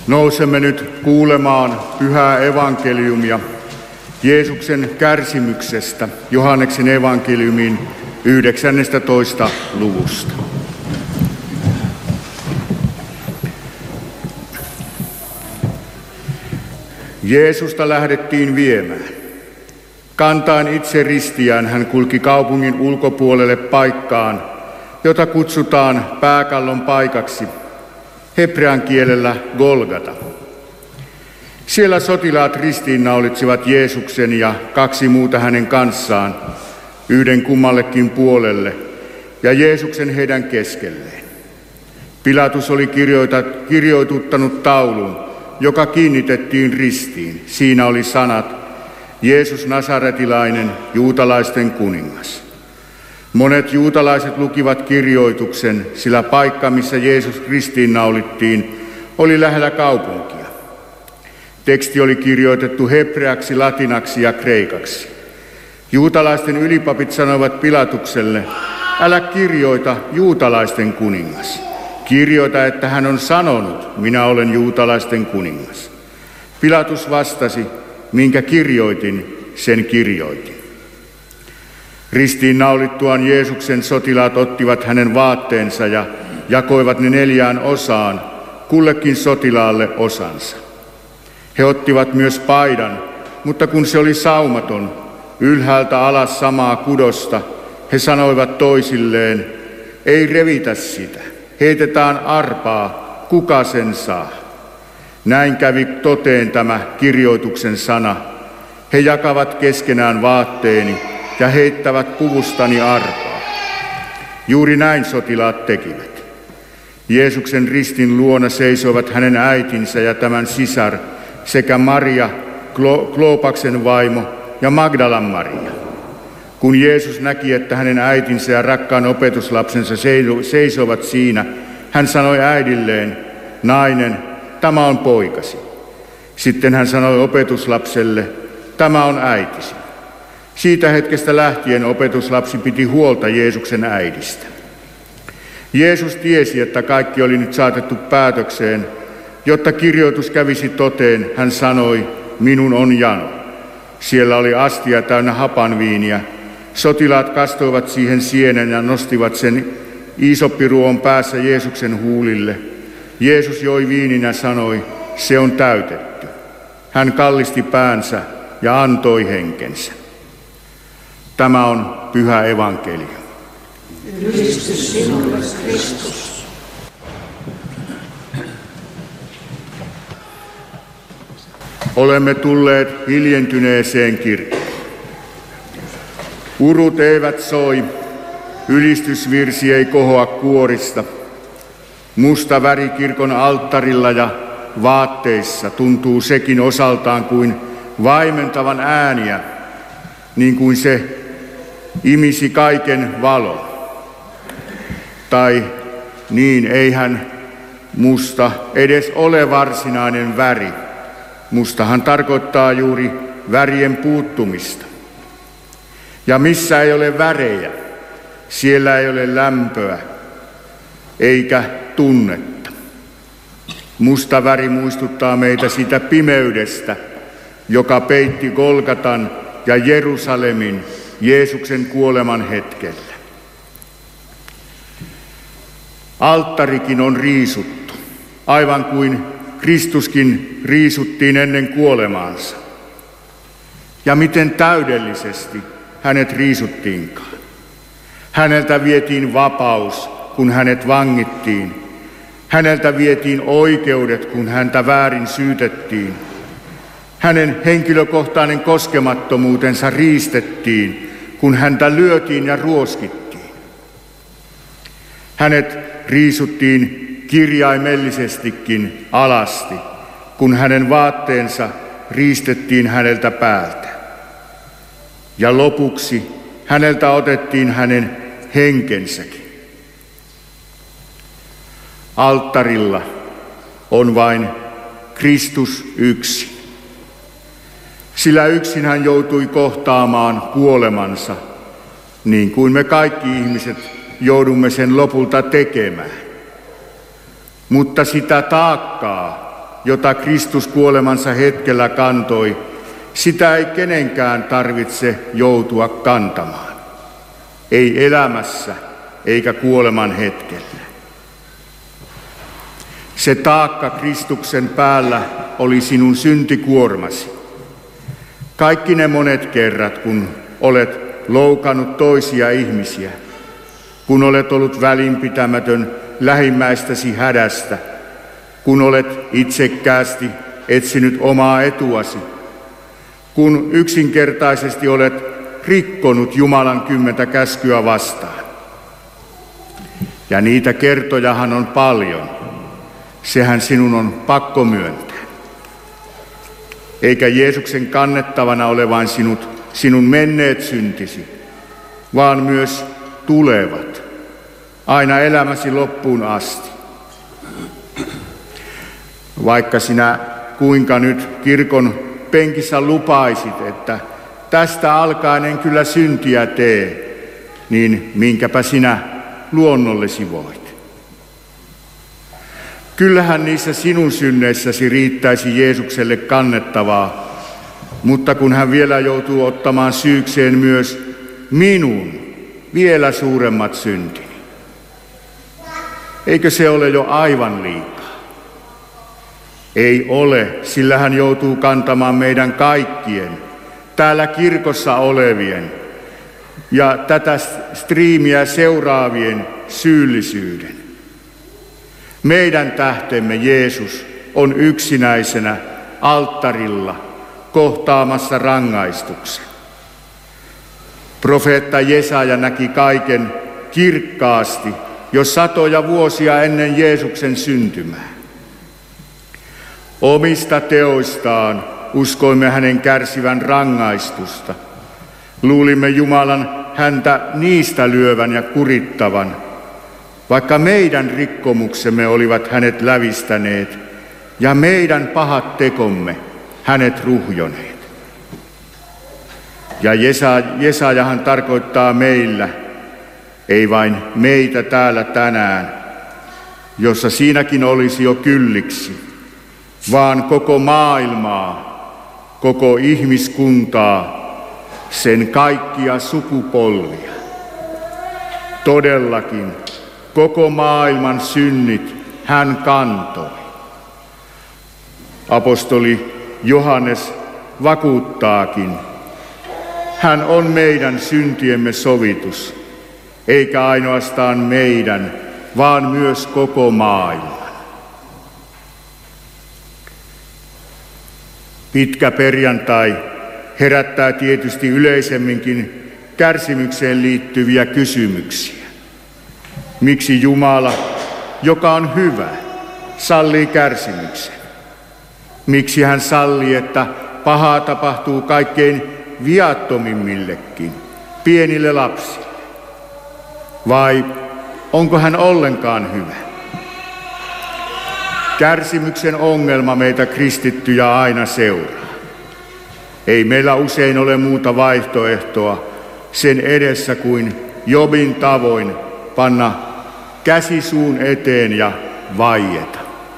Nousemme nyt kuulemaan pyhää evankeliumia Jeesuksen kärsimyksestä Johanneksen evankeliumin 19. luvusta. Jeesusta lähdettiin viemään. Kantaen itse ristiään hän kulki kaupungin ulkopuolelle paikkaan, jota kutsutaan pääkallon paikaksi, hebrean kielellä Golgata. Siellä sotilaat ristiinnaulitsivat Jeesuksen ja 2 muuta hänen kanssaan, yhden kummallekin puolelle, ja Jeesuksen heidän keskelleen. Pilatus oli kirjoituttanut taulun, joka kiinnitettiin ristiin. Siinä oli sanat: Jeesus Nasaretilainen, juutalaisten kuningas. Monet juutalaiset lukivat kirjoituksen, sillä paikka, missä Jeesus ristiinnaulittiin, oli lähellä kaupunkia. Teksti oli kirjoitettu hebreaksi, latinaksi ja kreikaksi. Juutalaisten ylipapit sanoivat Pilatukselle: älä kirjoita juutalaisten kuningas. Kirjoita, että hän on sanonut: minä olen juutalaisten kuningas. Pilatus vastasi: minkä kirjoitin, sen kirjoitin. Ristiinnaulittuaan Jeesuksen sotilaat ottivat hänen vaatteensa ja jakoivat ne 4 osaan, kullekin sotilaalle osansa. He ottivat myös paidan, mutta kun se oli saumaton, ylhäältä alas samaa kudosta, he sanoivat toisilleen: ei revitä sitä, heitetään arpaa, kuka sen saa. Näin kävi toteen tämä kirjoituksen sana: he jakavat keskenään vaatteeni ja heittävät puvustani arpaa. Juuri näin sotilaat tekivät. Jeesuksen ristin luona seisoivat hänen äitinsä ja tämän sisar sekä Maria, Kloopaksen vaimo, ja Magdalan Maria. Kun Jeesus näki, että hänen äitinsä ja rakkaan opetuslapsensa seisovat siinä, hän sanoi äidilleen: nainen, tämä on poikasi. Sitten hän sanoi opetuslapselle: tämä on äitisi. Siitä hetkestä lähtien opetuslapsi piti huolta Jeesuksen äidistä. Jeesus tiesi, että kaikki oli nyt saatettu päätökseen. Jotta kirjoitus kävisi toteen, hän sanoi: minun on jano. Siellä oli astia täynnä hapanviiniä. Sotilaat kastoivat siihen sienen ja nostivat sen iisoppiruon päässä Jeesuksen huulille. Jeesus joi viinin ja sanoi: se on täytetty. Hän kallisti päänsä ja antoi henkensä. Tämä on pyhä evankeliumi. Ylistys sinulle, Kristus. Olemme tulleet hiljentyneeseen kirkkoon. Urut eivät soi, ylistysvirsi ei kohoa kuorista. Musta väri kirkon alttarilla ja vaatteissa tuntuu sekin osaltaan kuin vaimentavan ääniä, niin kuin se imisi kaiken valon. Tai niin, eihän musta edes ole varsinainen väri. Mustahan tarkoittaa juuri värien puuttumista. Ja missä ei ole värejä, siellä ei ole lämpöä eikä tunnetta. Musta väri muistuttaa meitä siitä pimeydestä, joka peitti Golgatan ja Jerusalemin Jeesuksen kuoleman hetkellä. Alttarikin on riisuttu, aivan kuin Kristuskin riisuttiin ennen kuolemaansa. Ja miten täydellisesti hänet riisuttiinkaan. Häneltä vietiin vapaus, kun hänet vangittiin. Häneltä vietiin oikeudet, kun häntä väärin syytettiin. Hänen henkilökohtainen koskemattomuutensa riistettiin, kun häntä lyötiin ja ruoskittiin. Hänet riisuttiin kirjaimellisestikin alasti, kun hänen vaatteensa riistettiin häneltä päältä. Ja lopuksi häneltä otettiin hänen henkensäkin. Alttarilla on vain Kristus yksi. Sillä yksin hän joutui kohtaamaan kuolemansa, niin kuin me kaikki ihmiset joudumme sen lopulta tekemään. Mutta sitä taakkaa jota Kristus kuolemansa hetkellä kantoi, sitä ei kenenkään tarvitse joutua kantamaan. Ei elämässä eikä kuoleman hetkellä. Se taakka Kristuksen päällä oli sinun syntikuormasi. Kaikki ne monet kerrat, kun olet loukannut toisia ihmisiä, kun olet ollut välinpitämätön lähimmäistäsi hädästä, kun olet itsekkäästi etsinyt omaa etuasi, kun yksinkertaisesti olet rikkonut Jumalan 10 käskyä vastaan. Ja niitä kertojahan on paljon. Sehän sinun on pakko myöntää. Eikä Jeesuksen kannettavana ole vain sinun menneet syntisi, vaan myös tulevat, aina elämäsi loppuun asti. Vaikka sinä kuinka nyt kirkon penkissä lupaisit, että tästä alkaen en kyllä syntiä tee, niin minkäpä sinä luonnollesi voit. Kyllähän niissä sinun synneissäsi riittäisi Jeesukselle kannettavaa, mutta kun hän vielä joutuu ottamaan syykseen myös minun vielä suuremmat syntini. Eikö se ole jo aivan liikaa? Ei ole, sillä hän joutuu kantamaan meidän kaikkien, täällä kirkossa olevien ja tätä striimiä seuraavien syyllisyyden. Meidän tähtemme Jeesus on yksinäisenä alttarilla kohtaamassa rangaistuksen. Profeetta Jesaja näki kaiken kirkkaasti jo satoja vuosia ennen Jeesuksen syntymää. Omista teoistaan uskoimme hänen kärsivän rangaistusta. Luulimme Jumalan häntä niistä lyövän ja kurittavan, vaikka meidän rikkomuksemme olivat hänet lävistäneet ja meidän pahat tekomme hänet ruhjoneet. Ja Jesajahan tarkoittaa meillä, ei vain meitä täällä tänään, jossa siinäkin olisi jo kylliksi, vaan koko maailmaa, koko ihmiskuntaa, sen kaikkia sukupolvia. Todellakin koko maailman synnit hän kantoi. Apostoli Johannes vakuuttaakin, hän on meidän syntiemme sovitus, eikä ainoastaan meidän, vaan myös koko maailman. Pitkä perjantai herättää tietysti yleisemminkin kärsimykseen liittyviä kysymyksiä. Miksi Jumala, joka on hyvä, sallii kärsimyksen? Miksi hän sallii, että pahaa tapahtuu kaikkein viattomimmillekin, pienille lapsille? Vai onko hän ollenkaan hyvä? Kärsimyksen ongelma meitä kristittyjä aina seuraa. Ei meillä usein ole muuta vaihtoehtoa sen edessä kuin Jobin tavoin panna käsi suun eteen ja vaieta.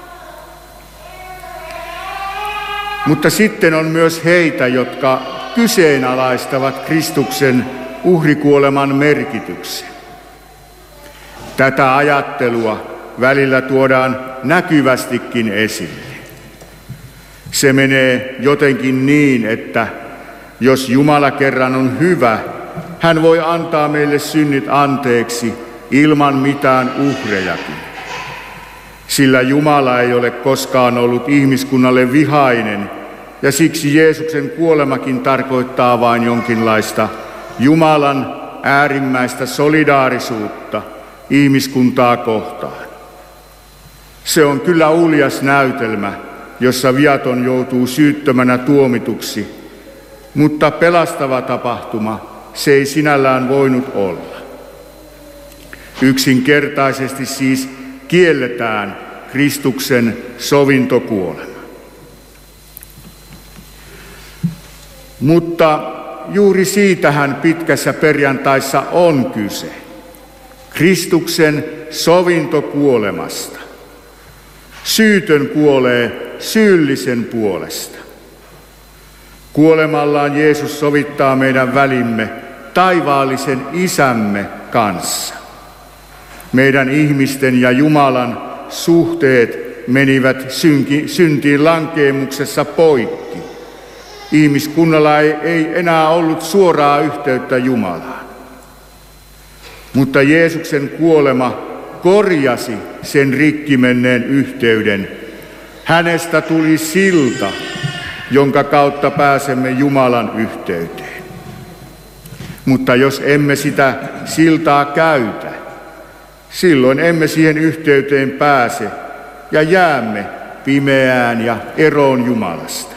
Mutta sitten on myös heitä, jotka kyseenalaistavat Kristuksen uhrikuoleman merkityksen. Tätä ajattelua välillä tuodaan näkyvästikin esille. Se menee jotenkin niin, että jos Jumala kerran on hyvä, hän voi antaa meille synnit anteeksi ilman mitään uhrejakin. Sillä Jumala ei ole koskaan ollut ihmiskunnalle vihainen, ja siksi Jeesuksen kuolemakin tarkoittaa vain jonkinlaista Jumalan äärimmäistä solidaarisuutta ihmiskuntaa kohtaan. Se on kyllä uljas näytelmä, jossa viaton joutuu syyttömänä tuomituksi, mutta pelastava tapahtuma se ei sinällään voinut olla. Yksinkertaisesti siis kielletään Kristuksen sovintokuolema. Mutta juuri siitähän pitkässä perjantaissa on kyse. Kristuksen sovintokuolemasta. Syytön kuolee syyllisen puolesta. Kuolemallaan Jeesus sovittaa meidän välimme taivaallisen Isämme kanssa. Meidän ihmisten ja Jumalan suhteet menivät syntiin lankeemuksessa poikki. Ihmiskunnalla ei enää ollut suoraa yhteyttä Jumalaan. Mutta Jeesuksen kuolema korjasi sen rikki menneen yhteyden. Hänestä tuli silta, jonka kautta pääsemme Jumalan yhteyteen. Mutta jos emme sitä siltaa käytä, silloin emme siihen yhteyteen pääse ja jäämme pimeään ja eroon Jumalasta.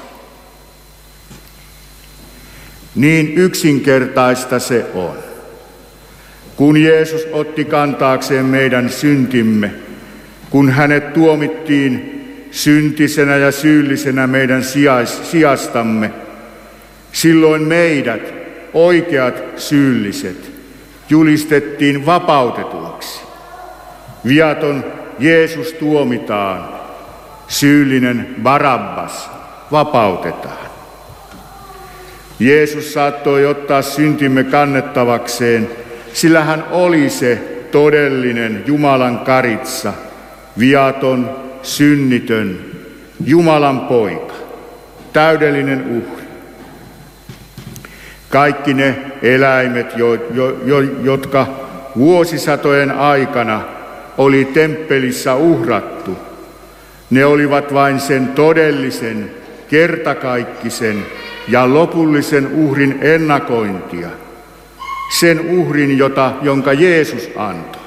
Niin yksinkertaista se on. Kun Jeesus otti kantaakseen meidän syntimme, kun hänet tuomittiin syntisenä ja syyllisenä meidän sijastamme, silloin meidät, oikeat syylliset, julistettiin vapautetuiksi. Viaton Jeesus tuomitaan, syyllinen Barabbas vapautetaan. Jeesus saattoi ottaa syntimme kannettavakseen, sillä hän oli se todellinen Jumalan karitsa, viaton, synnitön, Jumalan poika, täydellinen uhri. Kaikki ne eläimet, jotka vuosisatojen aikana oli temppelissä uhrattu, ne olivat vain sen todellisen, kertakaikkisen ja lopullisen uhrin ennakointia, sen uhrin, jonka Jeesus antoi.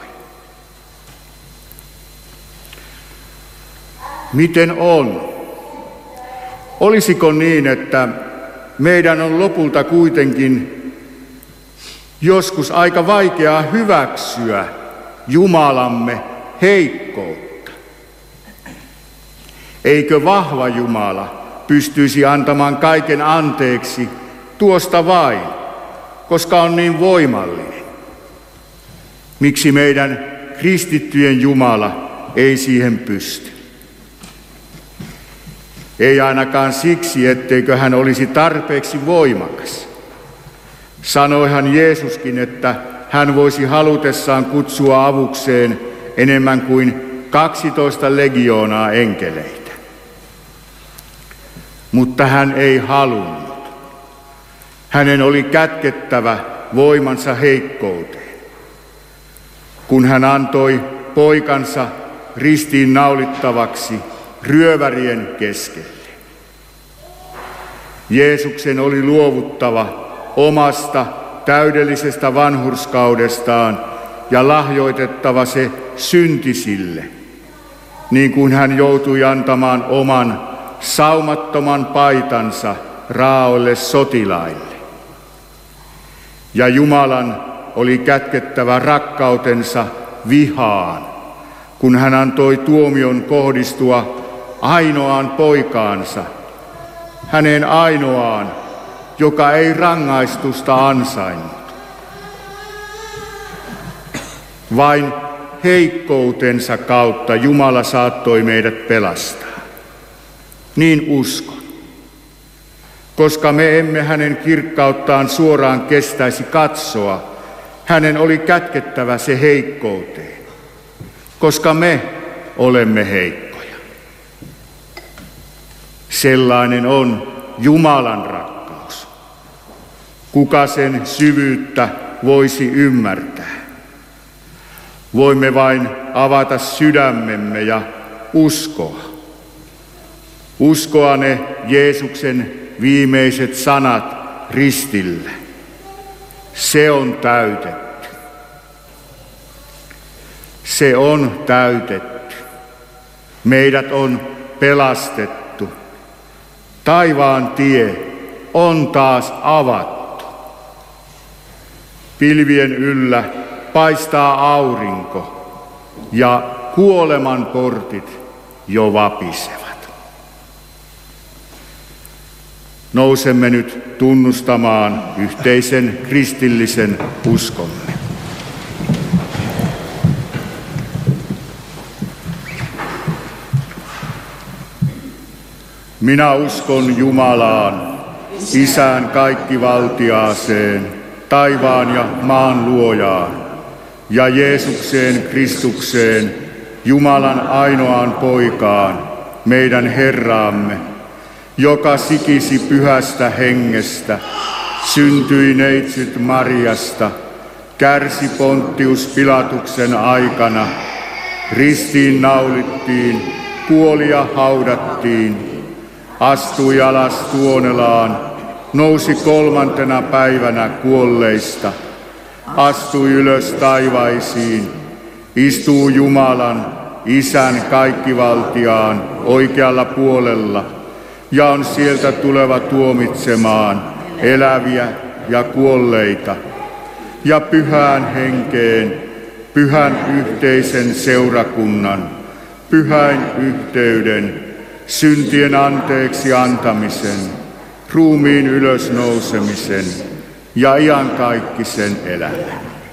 Miten on? Olisiko niin, että meidän on lopulta kuitenkin joskus aika vaikeaa hyväksyä Jumalamme heikkoutta? Eikö vahva Jumala pystyisi antamaan kaiken anteeksi tuosta vain, koska on niin voimallinen? Miksi meidän kristittyjen Jumala ei siihen pysty? Ei ainakaan siksi, etteikö hän olisi tarpeeksi voimakas. Sanoihan Jeesuskin, että hän voisi halutessaan kutsua avukseen enemmän kuin 12 legioonaa enkeleitä. Mutta hän ei halunnut. Hänen oli kätkettävä voimansa heikkouteen. Kun hän antoi poikansa ristiin naulittavaksi ryövärien keskelle. Jeesuksen oli luovuttava omasta täydellisestä vanhurskaudestaan ja lahjoitettava se syntisille, niin kuin hän joutui antamaan oman saumattoman paitansa raaoille sotilaille. Ja Jumalan oli kätkettävä rakkautensa vihaan, kun hän antoi tuomion kohdistua ainoaan poikaansa, häneen ainoaan, joka ei rangaistusta ansainnut. Vain heikkoutensa kautta Jumala saattoi meidät pelastaa. Niin uskon. Koska me emme hänen kirkkauttaan suoraan kestäisi katsoa, hänen oli kätkettävä se heikkouteen, koska me olemme heikkoja. Sellainen on Jumalan rakkaus. Kuka sen syvyyttä voisi ymmärtää? Voimme vain avata sydämemme ja uskoa. Uskoa ne Jeesuksen viimeiset sanat ristillä. Se on täytetty. Se on täytetty. Meidät on pelastettu. Taivaan tie on taas avattu. Pilvien yllä paistaa aurinko ja kuoleman portit jo vapisevat. Nousemme nyt tunnustamaan yhteisen kristillisen uskomme. Minä uskon Jumalaan, Isään kaikkivaltiaaseen, taivaan ja maan luojaan, ja Jeesukseen Kristukseen, Jumalan ainoaan poikaan, meidän Herraamme, joka sikisi pyhästä hengestä, syntyi neitsyt Mariasta, kärsi Pontius Pilatuksen aikana, ristiin naulittiin, kuoli ja haudattiin, astui alas Tuonelaan, nousi 3. päivänä kuolleista, astui ylös taivaisiin, istuu Jumalan, Isän kaikkivaltiaan oikealla puolella ja on sieltä tuleva tuomitsemaan eläviä ja kuolleita ja pyhään henkeen, pyhän yhteisen seurakunnan, pyhäin yhteyden, syntien anteeksi antamisen, ruumiin ylösnousemisen ja iankaikkisen elämän.